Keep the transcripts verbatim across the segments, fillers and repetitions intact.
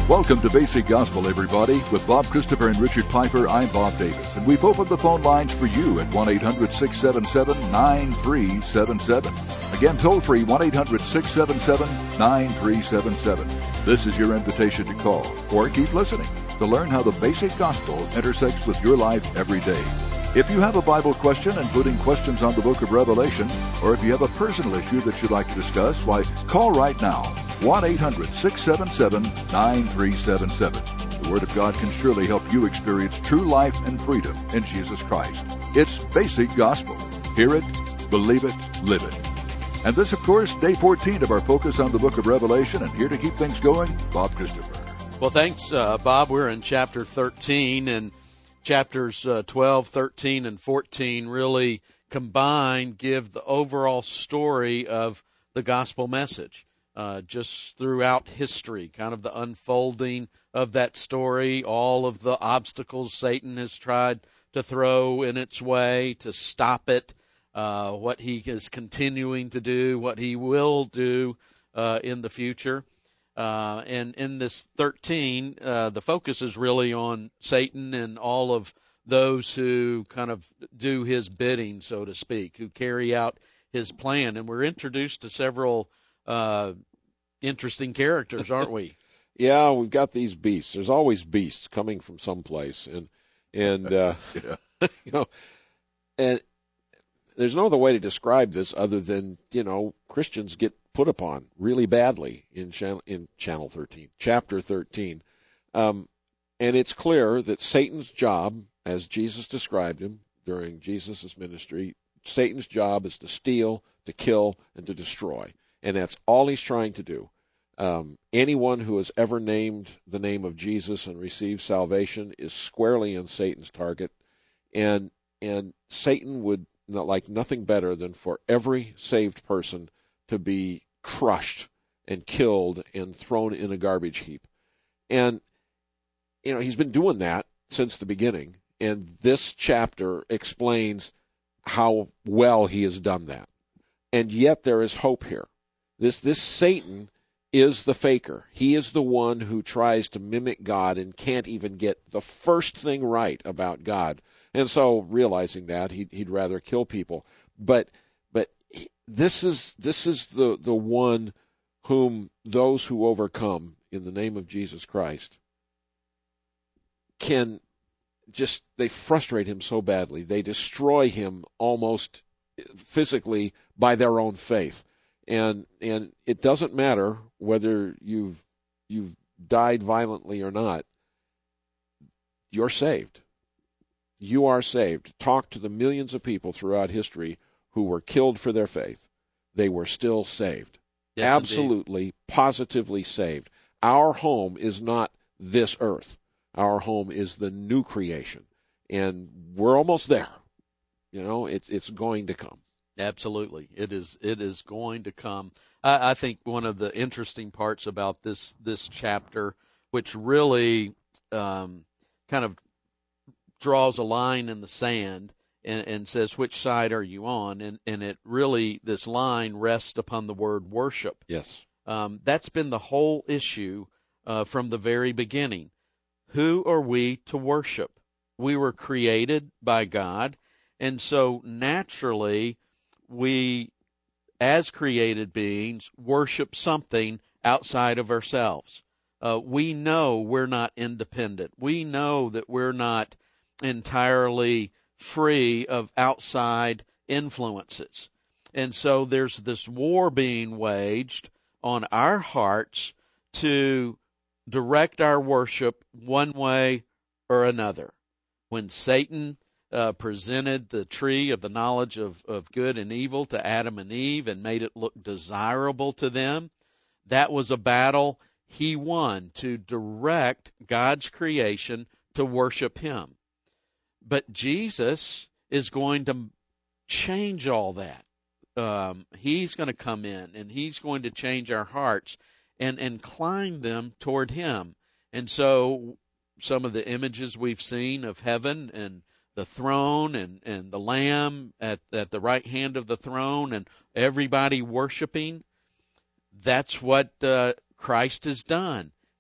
Welcome to Basic Gospel, everybody. With Bob Christopher and Richard Piper, I'm Bob Davis, and we've opened the phone lines for you at one eight hundred six seven seven nine three seven seven. Again, toll free, one eight hundred six seven seven nine three seven seven. This is your invitation to call or keep listening to learn how the basic gospel intersects with your life every day. If you have a Bible question, including questions on the book of Revelation, or if you have a personal issue that you'd like to discuss, why, call right now. one eight hundred six seven seven nine three seven seven. The Word of God can surely help you experience true life and freedom in Jesus Christ. It's basic gospel. Hear it, believe it, live it. And this, of course, day fourteen of our focus on the book of Revelation. And here to keep things going, Bob Christopher. Well, thanks, uh, Bob. We're in chapter thirteen, and chapters uh, twelve, thirteen, and fourteen really combined give the overall story of the gospel message. Uh, just throughout history, kind of the unfolding of that story, all of the obstacles Satan has tried to throw in its way to stop it, uh, what he is continuing to do, what he will do uh, in the future. Uh, and in this thirteen, uh, the focus is really on Satan and all of those who kind of do his bidding, so to speak, who carry out his plan. And we're introduced to several Uh, interesting characters, aren't we? Yeah, we've got these beasts. There's always beasts coming from someplace, and and uh, yeah. you know, and there's no other way to describe this other than you know Christians get put upon really badly in channel in channel thirteen, chapter thirteen, um, and it's clear that Satan's job, as Jesus described him during Jesus' ministry, Satan's job is to steal, to kill, and to destroy. And that's all he's trying to do. Um, anyone who has ever named the name of Jesus and received salvation is squarely in Satan's target. And and Satan would not like nothing better than for every saved person to be crushed and killed and thrown in a garbage heap. And, you know, he's been doing that since the beginning. And this chapter explains how well he has done that. And yet there is hope here. This this Satan is the faker. He is the one who tries to mimic God and can't even get the first thing right about God. And so, realizing that, he'd, he'd rather kill people. But but this is this is the, the one whom those who overcome in the name of Jesus Christ can just, they frustrate him so badly. They destroy him almost physically by their own faith. And and it doesn't matter whether you've you've died violently or not. You're saved. You are saved. Talk to the millions of people throughout history who were killed for their faith. They were still saved. Yes, absolutely, indeed. Positively saved. Our home is not this earth. Our home is the new creation. And we're almost there. You know, it's it's going to come. Absolutely. It is It is going to come. I, I think one of the interesting parts about this this chapter, which really um, kind of draws a line in the sand and, and says, which side are you on? And, and it really, this line rests upon the word worship. Yes. Um, that's been the whole issue uh, from the very beginning. Who are we to worship? We were created by God, and so naturally, we, as created beings, worship something outside of ourselves. Uh, we know we're not independent. We know that we're not entirely free of outside influences. And so there's this war being waged on our hearts to direct our worship one way or another. When Satan Uh, presented the tree of the knowledge of, of good and evil to Adam and Eve and made it look desirable to them, that was a battle he won to direct God's creation to worship him. But Jesus is going to change all that. Um, he's going to come in and he's going to change our hearts and incline them toward him. And so some of the images we've seen of heaven and the throne and, and the Lamb at, at the right hand of the throne and everybody worshiping, that's what uh, Christ has done.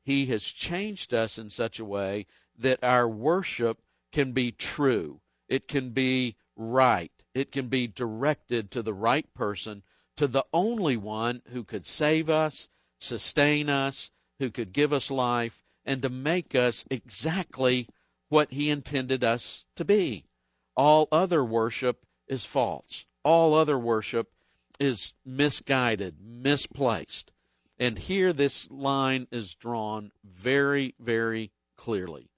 he has changed us in such a way that our worship can be true. It can be right. It can be directed to the right person, to the only one who could save us, sustain us, who could give us life, and to make us exactly what he intended us to be. All other worship is false. All other worship is misguided, misplaced. And here this line is drawn very, very clearly.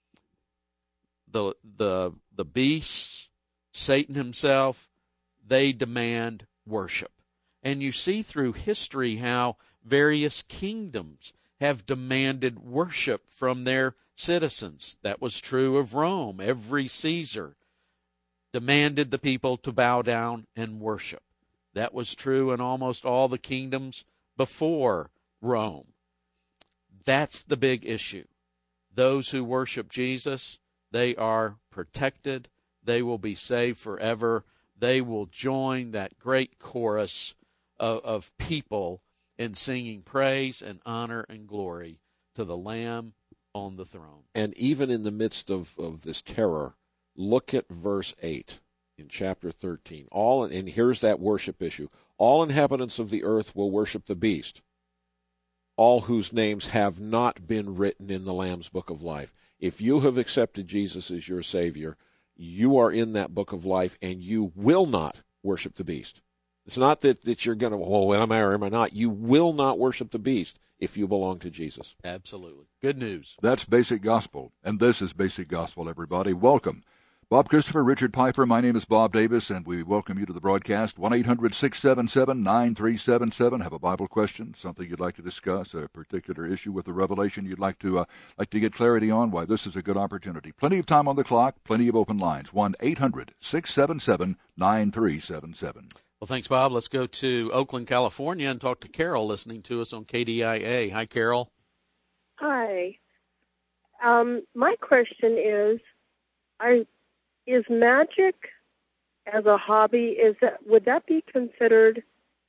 The, the, the beasts, Satan himself, they demand worship. And you see through history how various kingdoms have demanded worship from their citizens. That was true of Rome. Every Caesar demanded the people to bow down and worship. That was true in almost all the kingdoms before Rome. That's the big issue. Those who worship Jesus, they are protected. They will be saved forever. They will join that great chorus of, of people in singing praise and honor and glory to the Lamb on the throne. And even in the midst of, of this terror, look at verse eight in chapter thirteen. All, and here's that worship issue. All inhabitants of the earth will worship the beast, all whose names have not been written in the Lamb's book of life. If you have accepted Jesus as your Savior, you are in that book of life, and you will not worship the beast. It's not that, that you're going to, well, am I or am I not? You will not worship the beast if you belong to Jesus. Absolutely. Good news. That's Basic Gospel, and this is Basic Gospel, everybody. Welcome. Bob Christopher, Richard Piper, my name is Bob Davis, and we welcome you to the broadcast. one eight hundred six seven seven nine three seven seven. Have a Bible question, something you'd like to discuss, a particular issue with the Revelation you'd like to uh, like to get clarity on? Why, this is a good opportunity. Plenty of time on the clock, plenty of open lines. one eight hundred six seven seven nine three seven seven. Well, thanks, Bob. Let's go to Oakland, California, and talk to Carol listening to us on K D I A. Hi, Carol. Hi. Um, my question is, I... Is magic as a hobby, is that would that be considered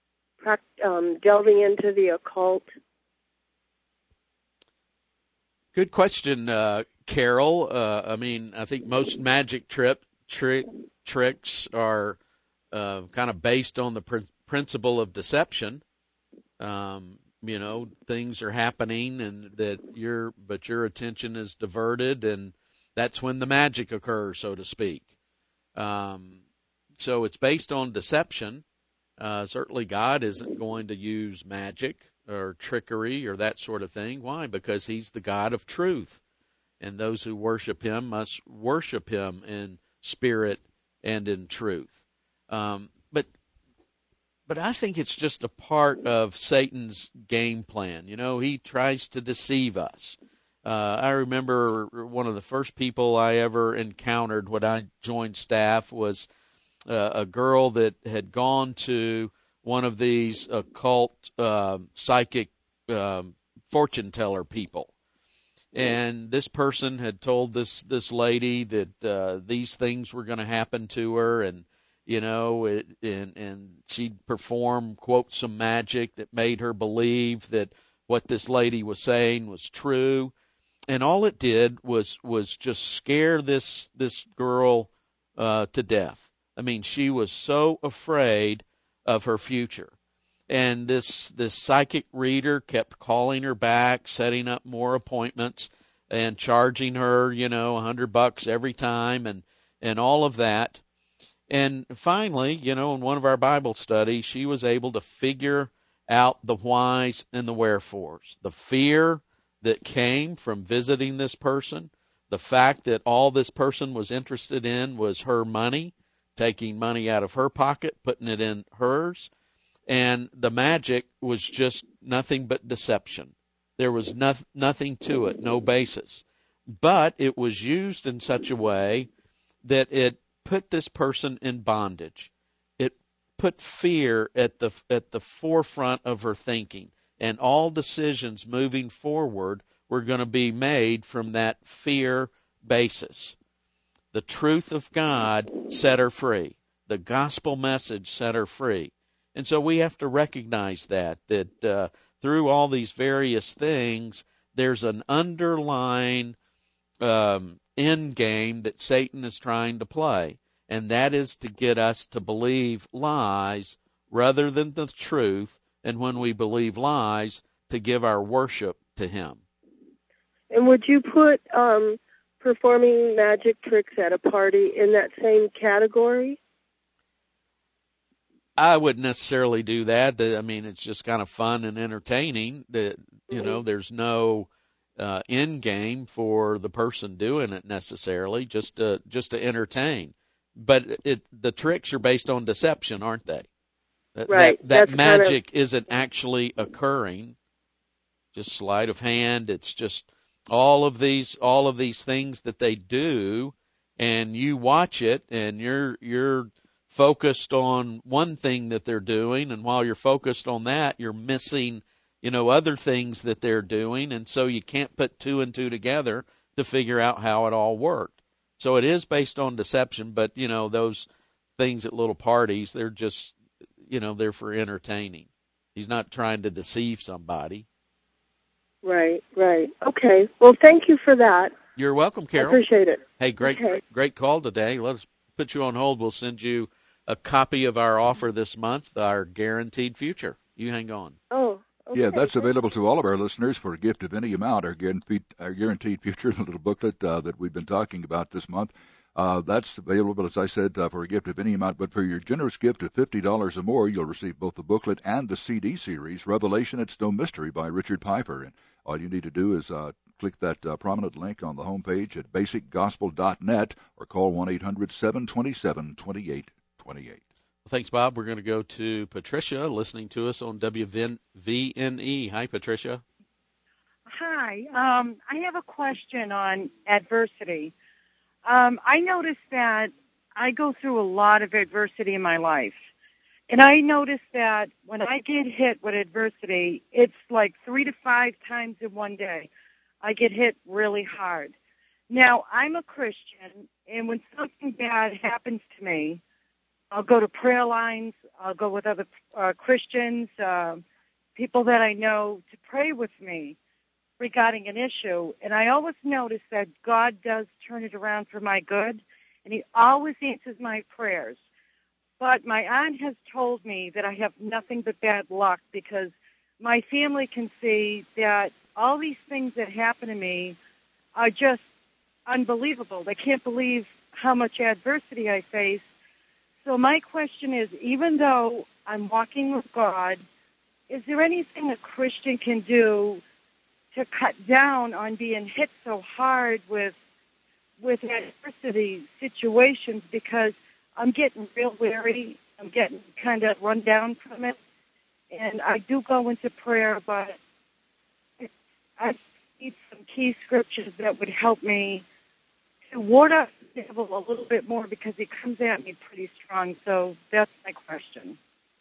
um, delving into the occult? Good question, uh, Carol. Uh, I mean, I think most magic trip trick tricks are uh, kind of based on the pr- principle of deception. Um, you know, things are happening, and that your but your attention is diverted, and that's when the magic occurs, so to speak. Um, so it's based on deception. Uh, certainly God isn't going to use magic or trickery or that sort of thing. Why? Because he's the God of truth. And those who worship him must worship him in spirit and in truth. Um, but but I think it's just a part of Satan's game plan. You know, he tries to deceive us. Uh, I remember one of the first people I ever encountered when I joined staff was uh, a girl that had gone to one of these occult uh, psychic um, fortune teller people. And this person had told this, this lady that uh, these things were going to happen to her, and, you know, it, and, and she'd perform, quote, some magic that made her believe that what this lady was saying was true. And all it did was was just scare this this girl uh, to death. I mean, she was so afraid of her future. And this this psychic reader kept calling her back, setting up more appointments, and charging her, you know, a hundred bucks every time, and and all of that. And finally, you know, in one of our Bible studies, she was able to figure out the whys and the wherefores, the fear that came from visiting this person, the fact that all this person was interested in was her money, taking money out of her pocket, putting it in hers, and the magic was just nothing but deception. There was no, nothing to it, no basis. But it was used in such a way that it put this person in bondage. It put fear at the at the forefront of her thinking. And all decisions moving forward were going to be made from that fear basis. The truth of God set her free. The gospel message set her free. And so we have to recognize that, that uh, through all these various things, there's an underlying um, end game that Satan is trying to play, and that is to get us to believe lies rather than the truth, and when we believe lies, to give our worship to him. And would you put um, performing magic tricks at a party in that same category? I wouldn't necessarily do that. I mean, it's just kind of fun and entertaining. That you know, there's no uh, end game for the person doing it necessarily, just to just to entertain. But it the tricks are based on deception, aren't they? That, right. That, that That's magic kind of... isn't actually occurring. Just sleight of hand. It's just all of these all of these things that they do, and you watch it, and you're you're focused on one thing that they're doing, and while you're focused on that, you're missing, you know, other things that they're doing, and so you can't put two and two together to figure out how it all worked. So it is based on deception, but, you know, those things at little parties, they're just, you know, they're for entertaining. He's not trying to deceive somebody. Right, right. Okay. Well, thank you for that. You're welcome, Carol. I appreciate it. Hey, great, okay. great call today. Let's put you on hold. We'll send you a copy of our offer this month, our Guaranteed Future. You hang on. Oh, okay. Yeah, that's available to all of our listeners for a gift of any amount, our Guaranteed, our guaranteed Future, the little booklet uh, that we've been talking about this month. Uh, that's available, as I said, uh, for a gift of any amount. But for your generous gift of fifty dollars or more, you'll receive both the booklet and the C D series, Revelation, It's No Mystery by Richard Piper. And all you need to do is uh, click that uh, prominent link on the homepage at basic gospel dot net or call one eight hundred seven two seven two eight two eight. Well, thanks, Bob. We're going to go to Patricia, listening to us on W V N E. Hi, Patricia. Hi. Um, I have a question on adversity. Um, I noticed that I go through a lot of adversity in my life. And I noticed that when I get hit with adversity, it's like three to five times in one day. I get hit really hard. Now, I'm a Christian, and when something bad happens to me, I'll go to prayer lines. I'll go with other uh, Christians, uh, people that I know, to pray with me regarding an issue. And I always notice that God does turn it around for my good, and he always answers my prayers. But my aunt has told me that I have nothing but bad luck because my family can see that all these things that happen to me are just unbelievable. They can't believe how much adversity I face. So my question is, even though I'm walking with God, is there anything a Christian can do to cut down on being hit so hard with with adversity situations? Because I'm getting real weary. I'm getting kind of run down from it. And I do go into prayer, but I need some key scriptures that would help me to ward off the devil a little bit more because he comes at me pretty strong. So that's my question.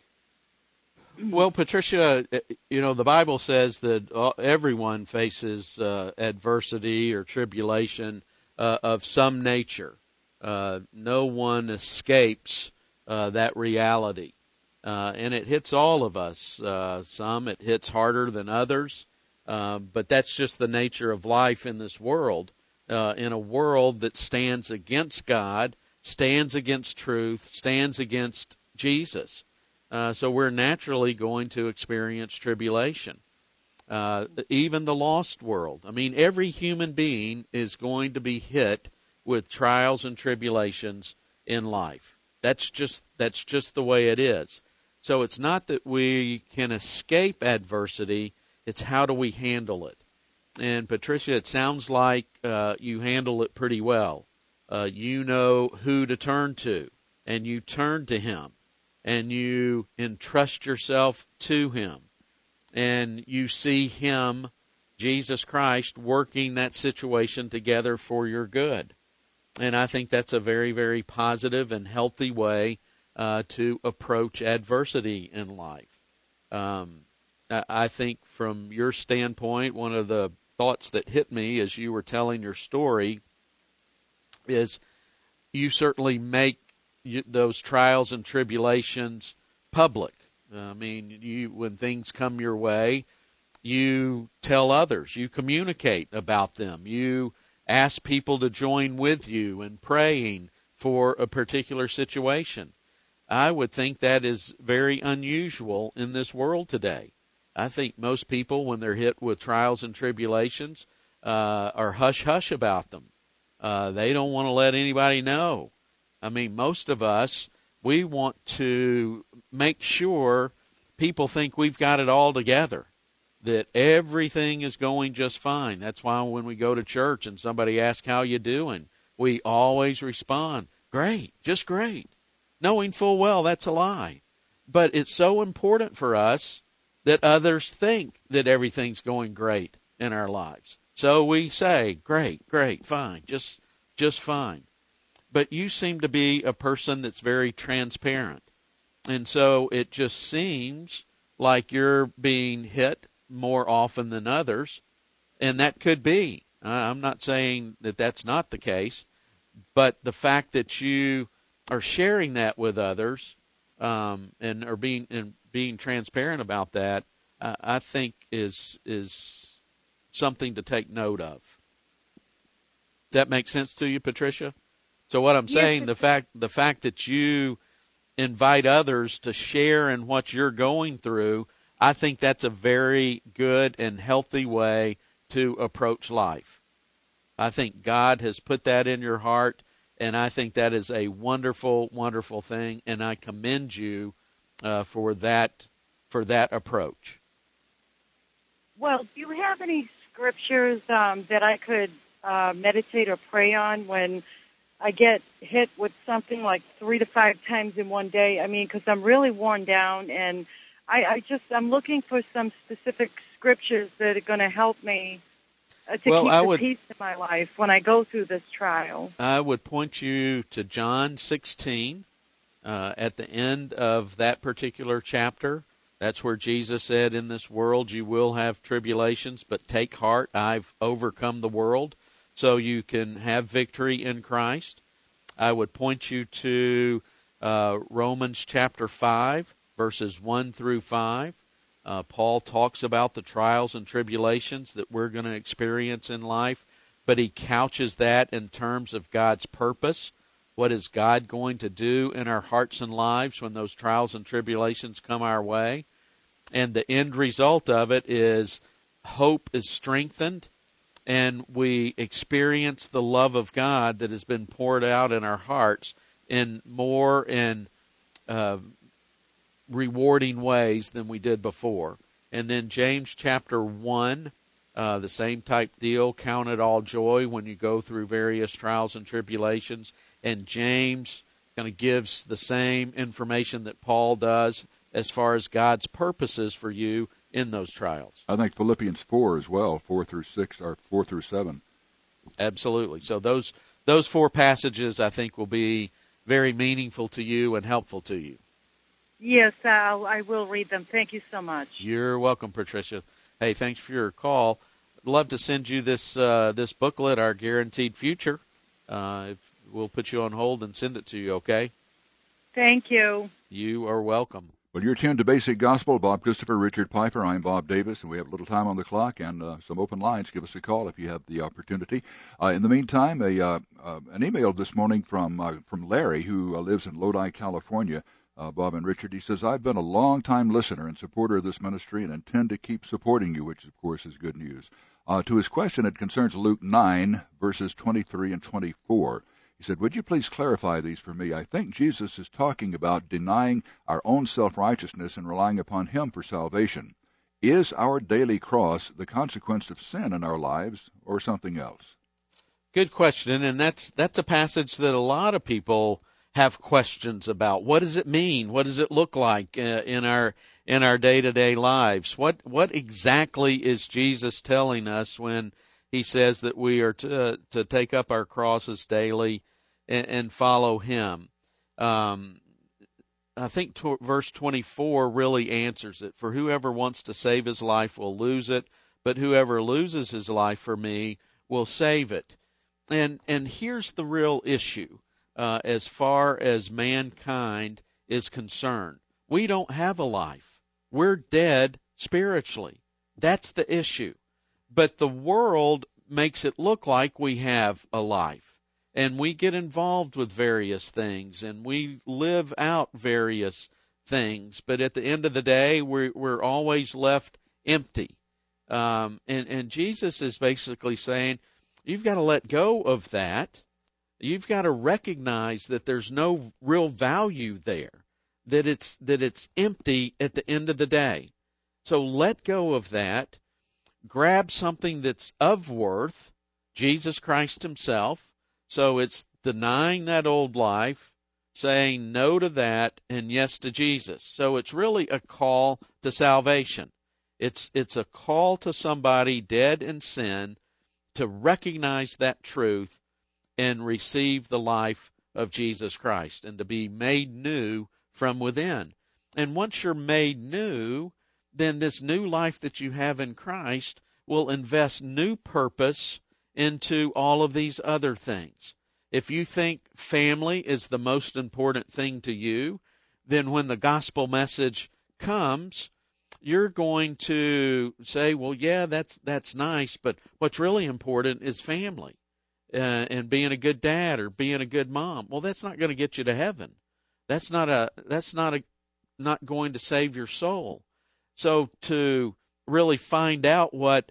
Well, Patricia, you know, the Bible says that everyone faces uh, adversity or tribulation uh, of some nature. Uh, no one escapes uh, that reality. Uh, and it hits all of us. Uh, some it hits harder than others. Uh, but that's just the nature of life in this world. Uh, in a world that stands against God, stands against truth, stands against Jesus. Uh, so we're naturally going to experience tribulation. Uh, even the lost world. I mean, every human being is going to be hit with trials and tribulations in life. That's just that's just the way it is. So it's not that we can escape adversity, it's how do we handle it. And Patricia, it sounds like uh, you handle it pretty well. Uh, you know who to turn to, and you turn to him, and you entrust yourself to him, and you see him, Jesus Christ, working that situation together for your good. And I think that's a very, very positive and healthy way uh, to approach adversity in life. Um, I, I think from your standpoint, one of the thoughts that hit me as you were telling your story is you certainly make you, those trials and tribulations public. I mean, you when things come your way, You tell others. You communicate about them. You ask people to join with you in praying for a particular situation. I would think that is very unusual in this world today. I think most people, when they're hit with trials and tribulations, uh, are hush-hush about them. Uh, they don't want to let anybody know. I mean, most of us, we want to make sure people think we've got it all together, that everything is going just fine. That's why when we go to church and somebody asks, how you doing, we always respond, great, just great, knowing full well that's a lie. But it's so important for us that others think that everything's going great in our lives. So we say, great, great, fine, just just fine. But you seem to be a person that's very transparent. And so it just seems like you're being hit more often than others. And that could be. I'm not saying that that's not the case. But the fact that you are sharing that with others um, and are being and being transparent about that, uh, I think is is something to take note of. Does that make sense to you, Patricia? So what I'm saying, yes, the fact the fact that you invite others to share in what you're going through, I think that's a very good and healthy way to approach life. I think God has put that in your heart, and I think that is a wonderful, wonderful thing, and I commend you uh, for that for that approach. Well, do you have any scriptures um, that I could uh, meditate or pray on when I get hit with something like three to five times in one day? I mean, because I'm really worn down, and I, I just I'm looking for some specific scriptures that are going to help me uh, to well, keep I the would, peace in my life when I go through this trial. I would point you to John sixteen. Uh, at the end of that particular chapter, that's where Jesus said, in this world you will have tribulations, but take heart, I've overcome the world. So you can have victory in Christ. I would point you to uh, Romans chapter five, verses one through five. Uh, Paul talks about the trials and tribulations that we're going to experience in life, but he couches that in terms of God's purpose. What is God going to do in our hearts and lives when those trials and tribulations come our way? And the end result of it is hope is strengthened, and we experience the love of God that has been poured out in our hearts in more and uh, rewarding ways than we did before. And then James chapter one, uh, the same type deal, count it all joy when you go through various trials and tribulations. And James kind of gives the same information that Paul does as far as God's purposes for you in those trials. I think Philippians four as well, four through six, or four through seven. Absolutely. So those those four passages, I think, will be very meaningful to you and helpful to you. Yes, I'll, I will read them. Thank you so much. You're welcome, Patricia. Hey, thanks for your call. I'd love to send you this uh, this booklet, Our Guaranteed Future. Uh, if we'll put you on hold and send it to you, okay? Thank you. You are welcome. Well, you're tuned to Basic Gospel. Bob Christopher, Richard Piper. I'm Bob Davis, and we have a little time on the clock and uh, some open lines. Give us a call if you have the opportunity. Uh, in the meantime, a uh, uh, an email this morning from uh, from Larry, who uh, lives in Lodi, California. Uh, Bob and Richard, he says, I've been a long-time listener and supporter of this ministry and intend to keep supporting you, which, of course, is good news. Uh, to his question, it concerns Luke nine, verses twenty-three and twenty-four. He said, would you please clarify these for me? I think Jesus is talking about denying our own self-righteousness and relying upon him for salvation. Is our daily cross the consequence of sin in our lives or something else? Good question, and that's that's a passage that a lot of people have questions about. What does it mean? What does it look like uh, in our in our day-to-day lives? What what exactly is Jesus telling us when he says that we are to uh, to take up our crosses daily and, and follow him? Um, I think to, verse twenty-four really answers it. For whoever wants to save his life will lose it, but whoever loses his life for me will save it. And and here's the real issue. Uh, as far as mankind is concerned, we don't have a life. We're dead spiritually. That's the issue. But the world makes it look like we have a life, and we get involved with various things, and we live out various things. But at the end of the day, we're, we're always left empty. Um, and, and Jesus is basically saying, you've got to let go of that. You've got to recognize that there's no real value there, that it's that it's empty at the end of the day. So let go of that. Grab something that's of worth, Jesus Christ himself. So it's denying that old life, saying no to that, and yes to Jesus. So it's really a call to salvation. It's it's a call to somebody dead in sin to recognize that truth and receive the life of Jesus Christ and to be made new from within. And once you're made new, then this new life that you have in Christ will invest new purpose into all of these other things. If you think family is the most important thing to you, then when the gospel message comes, you're going to say, well, yeah, that's that's nice, but what's really important is family. Uh, and being a good dad or being a good mom. Well, that's not going to get you to heaven. That's not a that's not a not going to save your soul. So to really find out what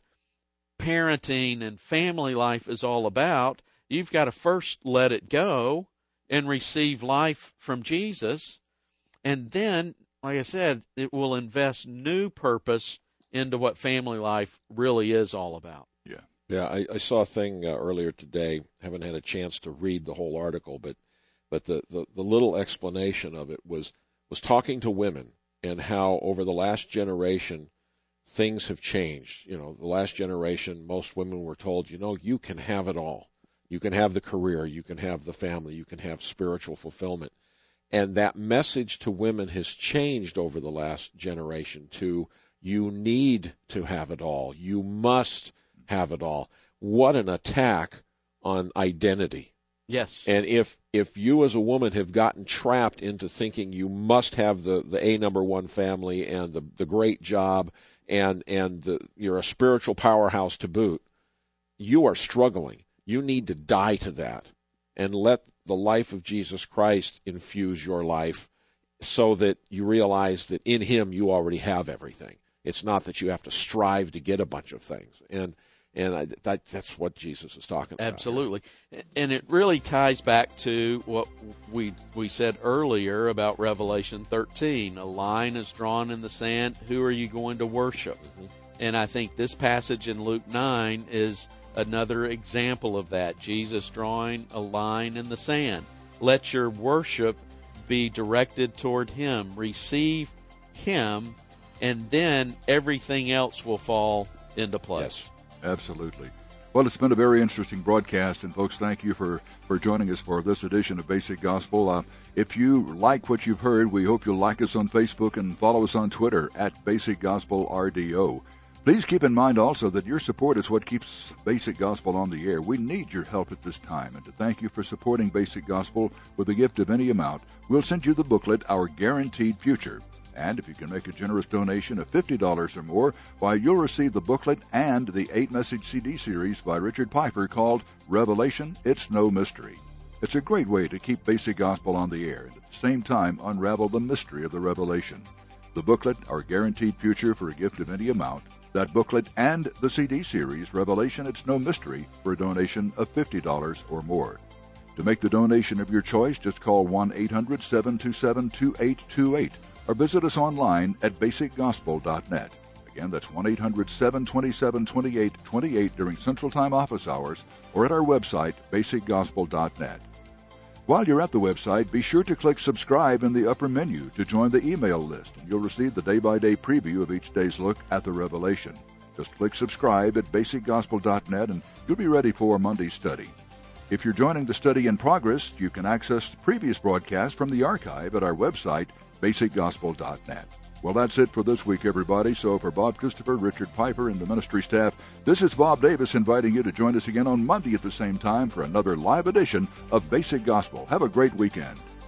parenting and family life is all about, you've got to first let it go and receive life from Jesus, and then, like I said, it will invest new purpose into what family life really is all about. Yeah. Yeah, I, I saw a thing uh, earlier today. Haven't had a chance to read the whole article, but but the, the, the little explanation of it was was talking to women and how over the last generation things have changed. You know, the last generation, most women were told, you know, you can have it all. You can have the career, you can have the family, you can have spiritual fulfillment. And that message to women has changed over the last generation to you need to have it all. You must have it all. What an attack on identity. Yes. And if if you as a woman have gotten trapped into thinking you must have the, the A number one family and the, the great job and, and the, you're a spiritual powerhouse to boot, you are struggling. You need to die to that and let the life of Jesus Christ infuse your life so that you realize that in him you already have everything. It's not that you have to strive to get a bunch of things. And And I, that, that's what Jesus is talking about. Absolutely. And it really ties back to what we we said earlier about Revelation thirteen. A line is drawn in the sand. Who are you going to worship? Mm-hmm. And I think this passage in Luke nine is another example of that. Jesus drawing a line in the sand. Let your worship be directed toward him. Receive him, and then everything else will fall into place. Yes. Absolutely. Well, it's been a very interesting broadcast, and folks, thank you for, for joining us for this edition of Basic Gospel. Uh, if you like what you've heard, we hope you'll like us on Facebook and follow us on Twitter at Basic Gospel R D O. Please keep in mind also that your support is what keeps Basic Gospel on the air. We need your help at this time, and to thank you for supporting Basic Gospel with a gift of any amount, we'll send you the booklet, Our Guaranteed Future. And if you can make a generous donation of fifty dollars or more, why, you'll receive the booklet and the eight-message C D series by Richard Piper called Revelation, It's No Mystery. It's a great way to keep Basic Gospel on the air and at the same time unravel the mystery of the Revelation. The booklet, Our Guaranteed Future, for a gift of any amount, that booklet and the C D series, Revelation, It's No Mystery, for a donation of fifty dollars or more. To make the donation of your choice, just call one eight hundred seven two seven two eight two eight. or visit us online at basic gospel dot net. Again, that's one eight hundred seven two seven two eight two eight during Central Time office hours or at our website, basic gospel dot net. While you're at the website, be sure to click subscribe in the upper menu to join the email list, and you'll receive the day-by-day preview of each day's look at the Revelation. Just click subscribe at basic gospel dot net and you'll be ready for Monday's study. If you're joining the study in progress, you can access the previous broadcast from the archive at our website, basic gospel dot net. Well, that's it for this week, everybody. So for Bob Christopher, Richard Piper, and the ministry staff, this is Bob Davis inviting you to join us again on Monday at the same time for another live edition of Basic Gospel. Have a great weekend.